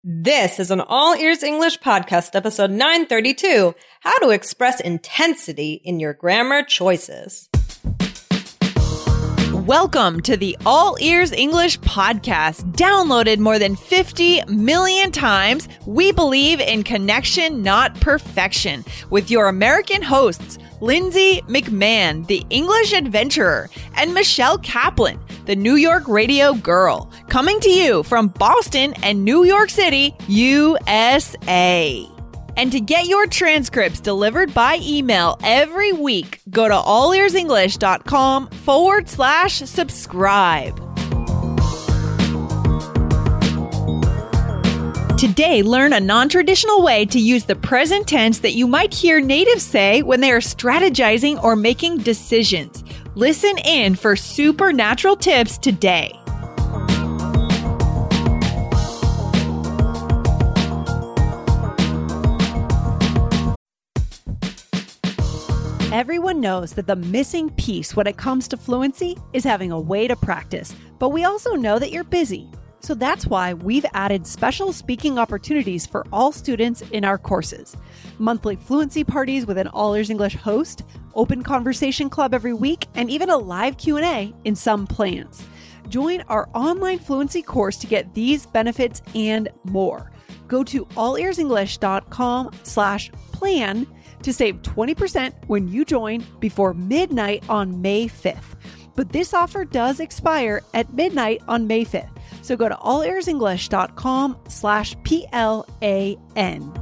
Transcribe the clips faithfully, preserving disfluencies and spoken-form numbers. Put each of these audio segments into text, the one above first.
This is an All Ears English podcast, episode nine thirty-two, How to Express Intensity in Your Grammar Choices. Welcome to the All Ears English podcast, downloaded more than fifty million times. We believe in connection, not perfection, with your American hosts, Lindsay McMahon, the English adventurer, and Michelle Kaplan, the New York radio girl, coming to you from Boston and New York City, U S A. And to get your transcripts delivered by email every week, go to allearsenglish.com forward slash subscribe. Today, learn a non-traditional way to use the present tense that you might hear natives say when they are strategizing or making decisions. Listen in for supernatural tips today. Everyone knows that the missing piece when it comes to fluency is having a way to practice, but we also know that you're busy. So that's why we've added special speaking opportunities for all students in our courses. Monthly fluency parties with an All Ears English host, open conversation club every week, and even a live Q and A in some plans. Join our online fluency course to get these benefits and more. Go to allearsenglish.com slash plan to save twenty percent when you join before midnight on May fifth. But this offer does expire at midnight on May fifth. So go to allearsenglish.com slash P-L-A-N.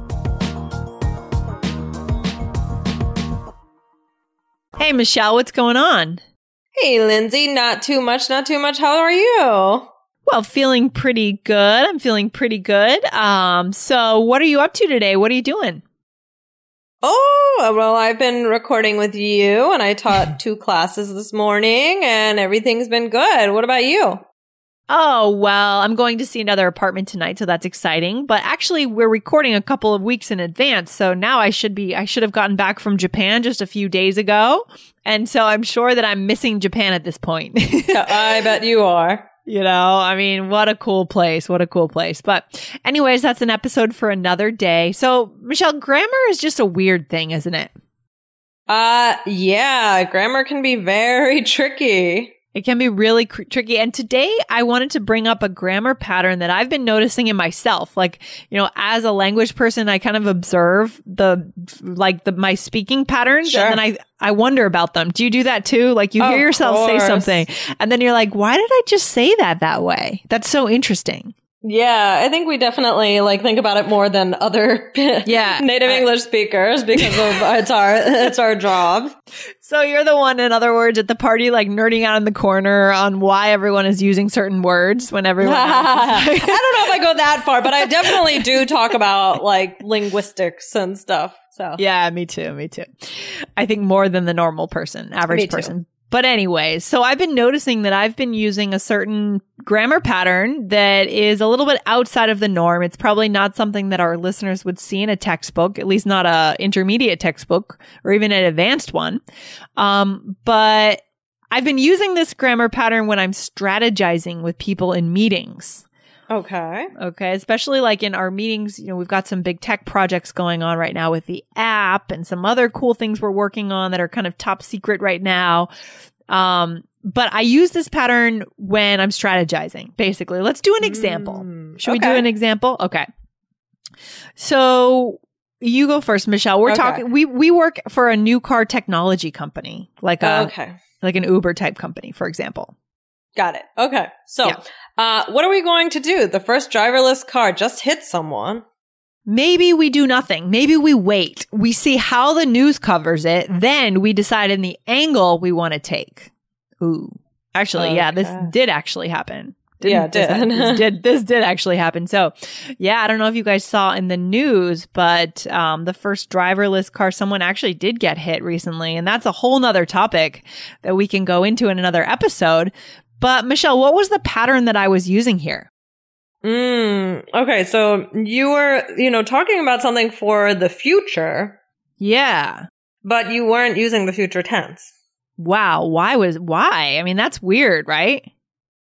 Hey, Michelle, what's going on? Hey, Lindsay, not too much, not too much. How are you? Well, feeling pretty good. I'm feeling pretty good. Um, so what are you up to today? What are you doing? Oh, well, I've been recording with you, and I taught two classes this morning, and everything's been good. What about you? Oh, well, I'm going to see another apartment tonight, so that's exciting. But actually, we're recording a couple of weeks in advance, so now I should be, I should have gotten back from Japan just a few days ago. And so I'm sure that I'm missing Japan at this point. I bet you are. You know, I mean, what a cool place. What a cool place. But anyways, that's an episode for another day. So, Michelle, grammar is just a weird thing, isn't it? Uh, yeah, grammar can be very tricky. It can be really cr- tricky. And today I wanted to bring up a grammar pattern that I've been noticing in myself. Like, you know, as a language person, I kind of observe the, like the, my speaking patterns. Sure. And then I, I wonder about them. Do you do that too? Like you hear Of yourself course. say something and then you're like, why did I just say that that way? That's so interesting. Yeah, I think we definitely like think about it more than other yeah, native I, English speakers because of it's our it's our job. So you're the one, in other words, at the party, like nerding out in the corner on why everyone is using certain words when everyone else is like- I don't know if I go that far, but I definitely do talk about like linguistics and stuff. So yeah, me too, me too. I think more than the normal person, average Me too. person. But anyways, so I've been noticing that I've been using a certain grammar pattern that is a little bit outside of the norm. It's probably not something that our listeners would see in a textbook, at least not a intermediate textbook or even an advanced one. Um, but I've been using this grammar pattern when I'm strategizing with people in meetings. Okay. Okay. Especially like in our meetings, you know, we've got some big tech projects going on right now with the app and some other cool things we're working on that are kind of top secret right now. Um, but I use this pattern when I'm strategizing, basically. Let's do an example. Mm, Should we okay. do an example? Okay. So you go first, Michelle. We're Okay. talking, we, we work for a new car technology company, like a, Okay. like an Uber type company, for example. Got it. Okay. So, Yeah. uh, what are we going to do? The first driverless car just hit someone. Maybe we do nothing. Maybe we wait. We see how the news covers it. Then we decide in the angle we want to take. Ooh. Actually, yeah, this Okay. did actually happen. Yeah, it this, did. this did. This did actually happen. So, yeah, I don't know if you guys saw in the news, but um, the first driverless car, someone actually did get hit recently. And that's a whole nother topic that we can go into in another episode. But Michelle, what was the pattern that I was using here? Mm, okay, so you were, you know, talking about something for the future, Yeah. but you weren't using the future tense. Wow. Why was, why? I mean, that's weird, right?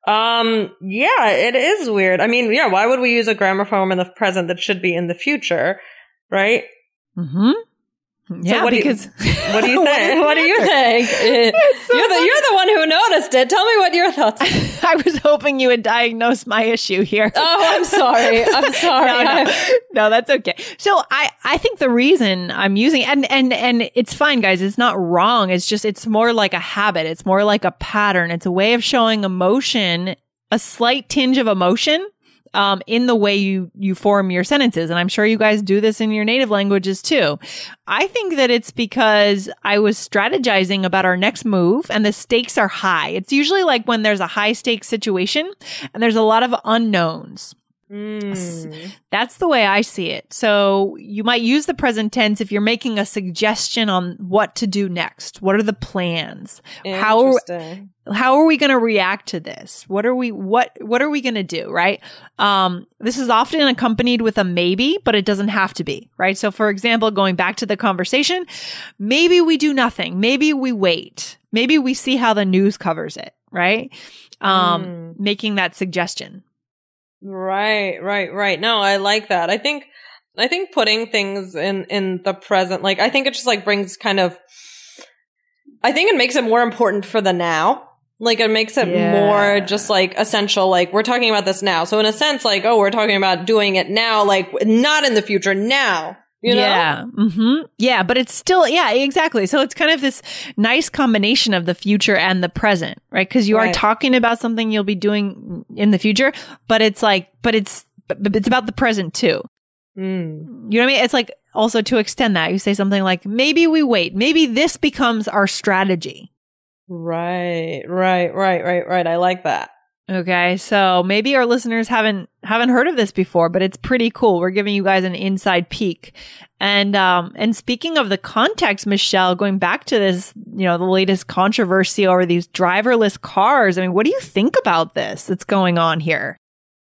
Um, yeah, it is weird. I mean, yeah, why would we use a grammar form in the present that should be in the future, right? Mm-hmm. Yeah, so what because do you, what do you think? What do you think? So you're the you're the one who noticed it. Tell me what your thoughts are. I was hoping you would diagnose my issue here. Oh, I'm sorry. I'm sorry. no, no. no, that's okay. So I, I think the reason I'm using and and and it's fine, guys. It's not wrong. It's just it's more like a habit. It's more like a pattern. It's a way of showing emotion, a slight tinge of emotion. Um, in the way you, you form your sentences. And I'm sure you guys do this in your native languages too. I think that it's because I was strategizing about our next move and the stakes are high. It's usually like when there's a high stakes situation and there's a lot of unknowns. Mm. That's the way I see it. So you might use the present tense if you're making a suggestion on what to do next. What are the plans? How how are we going to react to this? What are we what what are we going to do, right? Um, this is often accompanied with a maybe, but it doesn't have to be, right? So for example, going back to the conversation, maybe we do nothing. Maybe we wait. Maybe we see how the news covers it, right? Um, mm. Making that suggestion. Right, right, right. No, I like that. I think, I think putting things in, in the present, like, I think it just like brings kind of, I think it makes it more important for the now. Like it makes it yeah. more just like essential. Like we're talking about this now. So in a sense, like, oh, we're talking about doing it now, like not in the future now. You know? Yeah. Mm-hmm. Yeah. But it's still, yeah, exactly. So it's kind of this nice combination of the future and the present, right? Because you right. are talking about something you'll be doing in the future, but it's like, but it's, but it's about the present too. Mm. You know what I mean? It's like also to extend that, you say something like, maybe we wait. Maybe this becomes our strategy. Right, right, right, right, right. I like that. Okay, so maybe our listeners haven't haven't heard of this before, but it's pretty cool. We're giving you guys an inside peek. And um and speaking of the context, Michelle, going back to this, you know, the latest controversy over these driverless cars. I mean, what do you think about this that's going on here?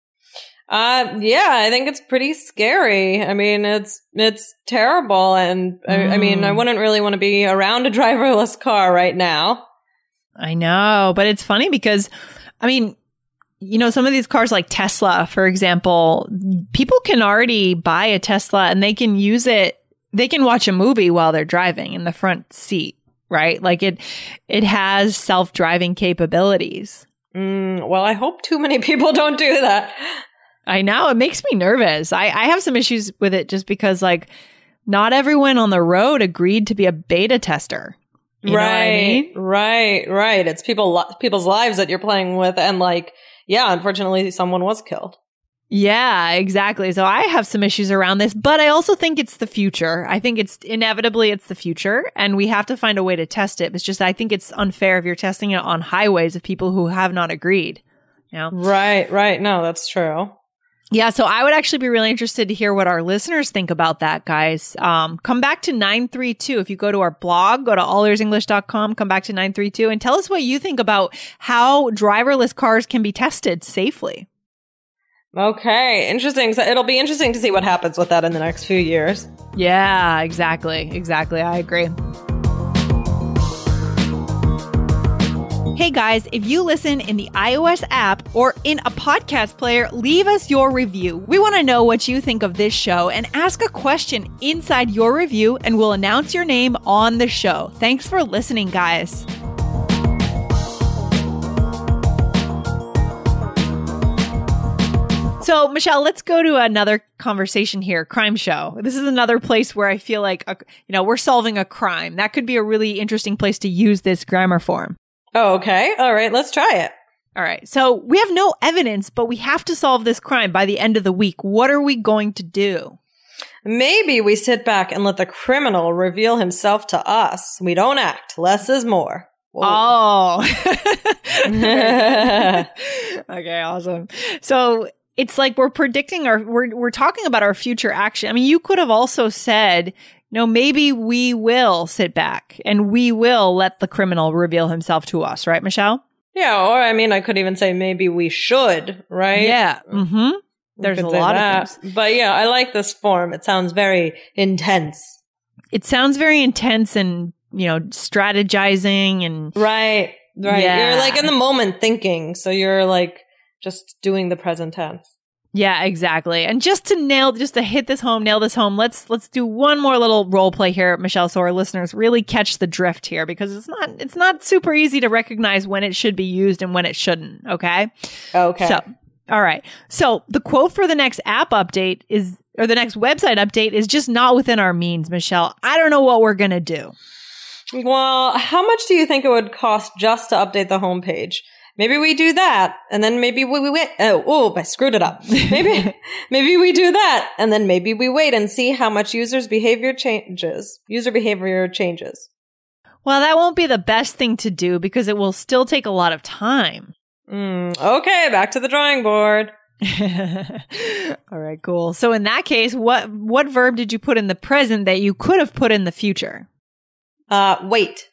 Uh yeah, I think it's pretty scary. I mean, it's it's terrible, and I, mm. I mean, I wouldn't really want to be around a driverless car right now. I know, but it's funny because I mean, you know, some of these cars like Tesla, for example, people can already buy a Tesla and they can use it. They can watch a movie while they're driving in the front seat, right? Like it, it has self-driving capabilities. Mm, well, I hope too many people don't do that. I know. It makes me nervous. I, I have some issues with it just because like not everyone on the road agreed to be a beta tester. You right, know what I mean? right, right. It's people, people's lives that you're playing with, and like, yeah, unfortunately, someone was killed. Yeah, exactly. So I have some issues around this, but I also think it's the future. I think it's inevitably it's the future, and we have to find a way to test it. It's just I think it's unfair if you're testing it on highways of people who have not agreed. You know? Right, right. No, that's true. Yeah, so I would actually be really interested to hear what our listeners think about that, guys. Um, come back to nine three two. If you go to our blog, go to all ears english dot com, come back to nine three two and tell us what you think about how driverless cars can be tested safely. Okay, interesting. So it'll be interesting to see what happens with that in the next few years. Yeah, exactly. Exactly. I agree. Hey guys, if you listen in the iOS app or in a podcast player, leave us your review. We want to know what you think of this show and ask a question inside your review and we'll announce your name on the show. Thanks for listening, guys. So, Michelle, let's go to another conversation here. Crime show. This is another place where I feel like, a, you know, we're solving a crime. That could be a really interesting place to use this grammar form. Oh, okay. All right. Let's try it. All right. So we have no evidence, but we have to solve this crime by the end of the week. What are we going to do? Maybe we sit back and let the criminal reveal himself to us. We don't act. Less is more. Whoa. Oh. Okay. Awesome. So it's like we're predicting our, we're, we're talking about our future action. I mean, you could have also said, no, maybe we will sit back and we will let the criminal reveal himself to us, right, Michelle? Yeah, or I mean, I could even say maybe we should, right? Yeah. Mm-hmm. There's a lot that. of things. But yeah, I like this form. It sounds very intense. It sounds very intense and, you know, strategizing and... Right. Right. Yeah. You're like in the moment thinking. So you're like just doing the present tense. Yeah, exactly. And just to nail, just to hit this home, nail this home, let's let's do one more little role play here, Michelle, so our listeners really catch the drift here, because it's not it's not super easy to recognize when it should be used and when it shouldn't. Okay. Okay. So, all right. So the quote for the next app update is, or the next website update is just not within our means, Michelle. I don't know what we're gonna do. Well, how much do you think it would cost just to update the homepage? Maybe we do that, and then maybe we, we wait. Oh, oh, I screwed it up. Maybe, maybe we do that, and then maybe we wait and see how much users' behavior changes. User behavior changes. Well, that won't be the best thing to do because it will still take a lot of time. Mm, okay, back to the drawing board. All right, cool. So in that case, what what verb did you put in the present that you could have put in the future? Uh, wait.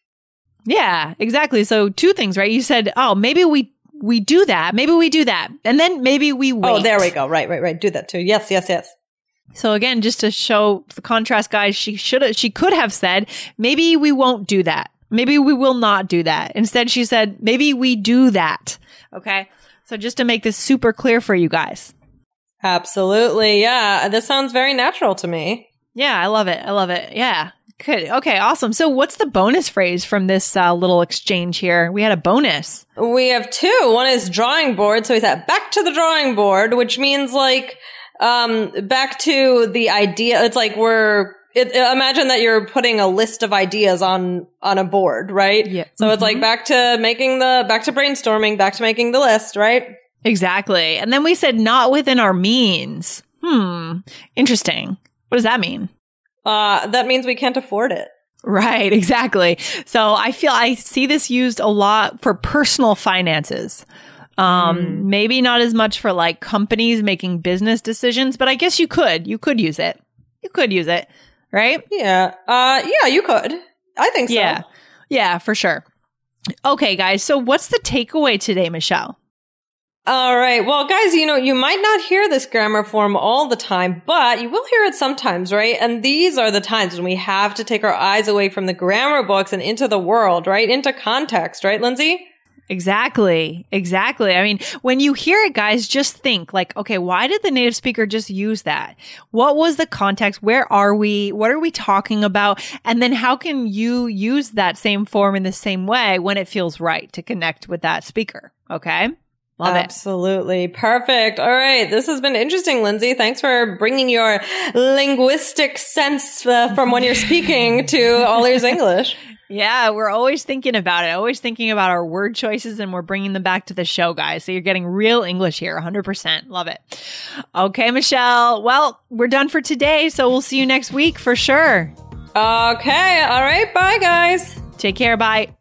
Yeah, exactly. So two things, right? You said, oh, maybe we we do that. Maybe we do that. And then maybe we wait. Oh, there we go. Right, right, right. Do that too. Yes, yes, yes. So again, just to show the contrast, guys, she should have, she could have said, maybe we won't do that. Maybe we will not do that. Instead, she said, maybe we do that. Okay. So just to make this super clear for you guys. Absolutely. Yeah. This sounds very natural to me. Yeah, I love it. I love it. Yeah. Good. Okay, awesome. So what's the bonus phrase from this uh, little exchange here? We had a bonus. We have two. One is drawing board. So he said back to the drawing board, which means like um back to the idea. It's like we're it, imagine that you're putting a list of ideas on on a board, right? Yeah. So mm-hmm. It's like back to making the back to brainstorming, back to making the list, right? Exactly. And then we said not within our means. Hmm. Interesting. What does that mean? Uh, that means we can't afford it. Right, exactly. So I feel I see this used a lot for personal finances. Um, mm. Maybe not as much for like companies making business decisions, but I guess you could. You could use it. You could use it, right? Yeah. Uh, yeah, you could. I think so. Yeah. Yeah, for sure. Okay, guys. So what's the takeaway today, Michelle? All right. Well, guys, you know, you might not hear this grammar form all the time, but you will hear it sometimes, right? And these are the times when we have to take our eyes away from the grammar books and into the world, right? Into context, right, Lindsay? Exactly. Exactly. I mean, when you hear it, guys, just think like, okay, why did the native speaker just use that? What was the context? Where are we? What are we talking about? And then how can you use that same form in the same way when it feels right to connect with that speaker? Okay. Love Absolutely. It. Perfect. All right. This has been interesting, Lindsay. Thanks for bringing your linguistic sense uh, from when you're speaking to All Ears English. Yeah, we're always thinking about it, always thinking about our word choices, and we're bringing them back to the show, guys. So you're getting real English here, one hundred percent. Love it. Okay, Michelle. Well, we're done for today, so we'll see you next week for sure. Okay. All right. Bye, guys. Take care. Bye.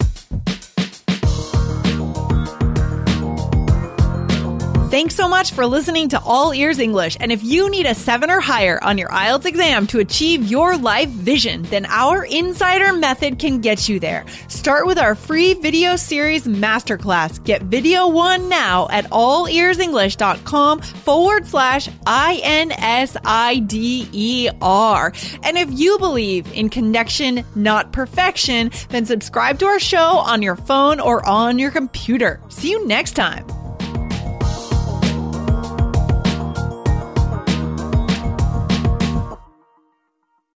Thanks so much for listening to All Ears English. And if you need a seven or higher on your I E L T S exam to achieve your life vision, then our Insider Method can get you there. Start with our free video series masterclass. Get video one now at allearsenglish.com forward slash I N S I D E R. And if you believe in connection, not perfection, then subscribe to our show on your phone or on your computer. See you next time.